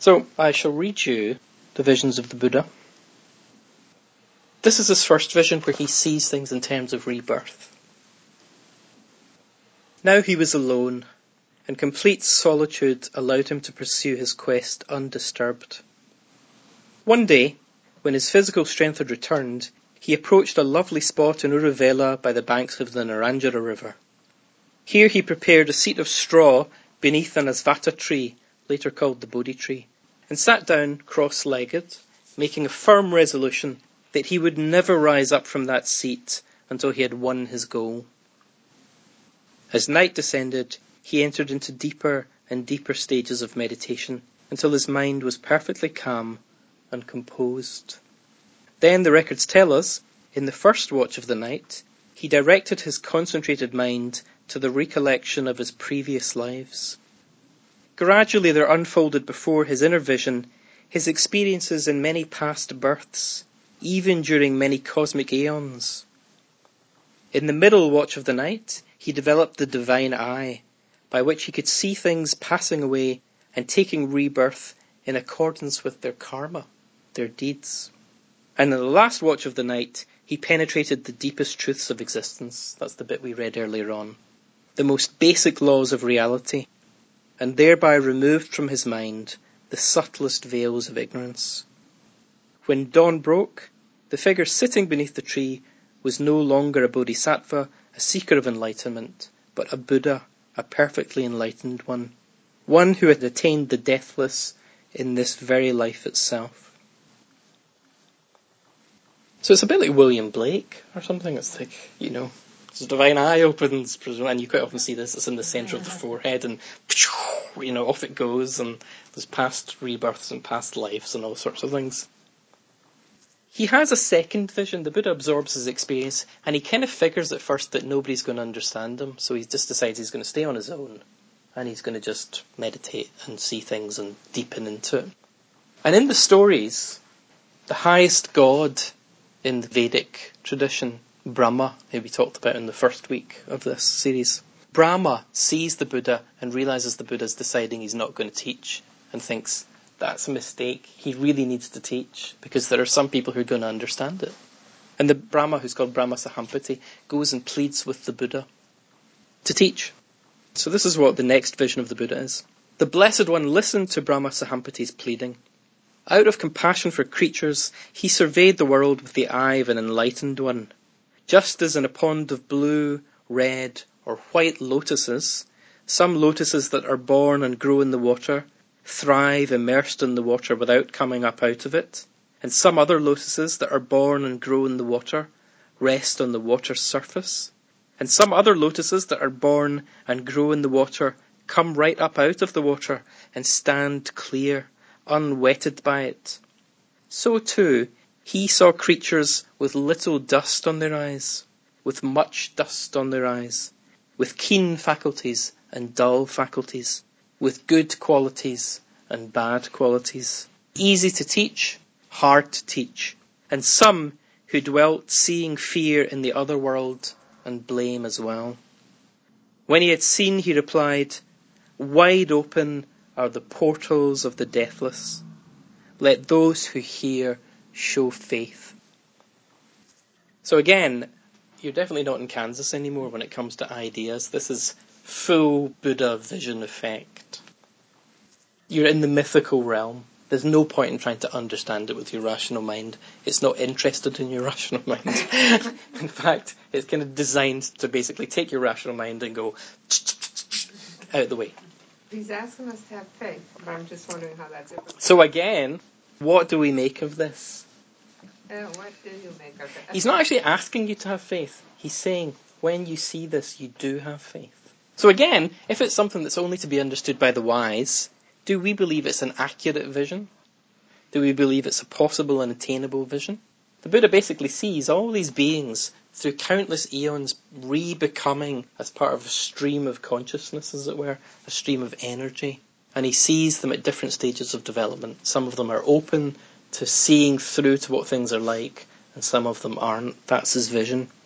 So I shall read you the visions of the Buddha. This is his first vision where he sees things in terms of rebirth. Now he was alone, and complete solitude allowed him to pursue his quest undisturbed. One day, when his physical strength had returned, he approached a lovely spot in Uruvela by the banks of the Naranjara River. Here he prepared a seat of straw beneath an Asvata tree, later called the Bodhi tree, and sat down cross-legged, making a firm resolution that he would never rise up from that seat until he had won his goal. As night descended, he entered into deeper and deeper stages of meditation until his mind was perfectly calm and composed. Then, the records tell us, in the first watch of the night, he directed his concentrated mind to the recollection of his previous lives. Gradually there unfolded before his inner vision his experiences in many past births, even during many cosmic aeons. In the middle watch of the night, he developed the divine eye, by which he could see things passing away and taking rebirth in accordance with their karma, their deeds. And in the last watch of the night, he penetrated the deepest truths of existence. That's the bit we read earlier on. The most basic laws of reality, and thereby removed from his mind the subtlest veils of ignorance. When dawn broke, the figure sitting beneath the tree was no longer a bodhisattva, a seeker of enlightenment, but a Buddha, a perfectly enlightened one who had attained the deathless in this very life itself. So it's a bit like William Blake or something. It's like, his divine eye opens, and you quite often see this, it's in the centre of the forehead, and off it goes, and there's past rebirths and past lives and all sorts of things. He has a second vision. The Buddha absorbs his experience, and he kind of figures at first that nobody's going to understand him, so he just decides he's going to stay on his own, and he's going to just meditate and see things and deepen into it. And in the stories, the highest god in the Vedic tradition, Brahma, who we talked about in the first week of this series, Brahma sees the Buddha and realises the Buddha's deciding he's not going to teach, and thinks, that's a mistake, he really needs to teach, because there are some people who are going to understand it. And the Brahma, who's called Brahma Sahampati, goes and pleads with the Buddha to teach. So this is what the next vision of the Buddha is. The Blessed One listened to Brahma Sahampati's pleading. Out of compassion for creatures, he surveyed the world with the eye of an enlightened one. Just as in a pond of blue, red, or white lotuses, some lotuses that are born and grow in the water thrive immersed in the water without coming up out of it, and some other lotuses that are born and grow in the water rest on the water's surface, and some other lotuses that are born and grow in the water come right up out of the water and stand clear, unwetted by it. So too, he saw creatures with little dust on their eyes, with much dust on their eyes, with keen faculties and dull faculties, with good qualities and bad qualities, easy to teach, hard to teach, and some who dwelt seeing fear in the other world and blame as well. When he had seen, he replied, wide open are the portals of the deathless. Let those who hear show faith. So again, you're definitely not in Kansas anymore when it comes to ideas. This is full Buddha vision effect. You're in the mythical realm. There's no point in trying to understand it with your rational mind. It's not interested in your rational mind. In fact, it's kind of designed to basically take your rational mind and go out of the way. He's asking us to have faith, but I'm just wondering how that's different. So again, what do we make of this? What do you make of it? He's not actually asking you to have faith. He's saying, when you see this, you do have faith. So again, if it's something that's only to be understood by the wise, do we believe it's an accurate vision? Do we believe it's a possible and attainable vision? The Buddha basically sees all these beings through countless eons re-becoming as part of a stream of consciousness, as it were, a stream of energy. And he sees them at different stages of development. Some of them are open to seeing through to what things are like, and some of them aren't. That's his vision.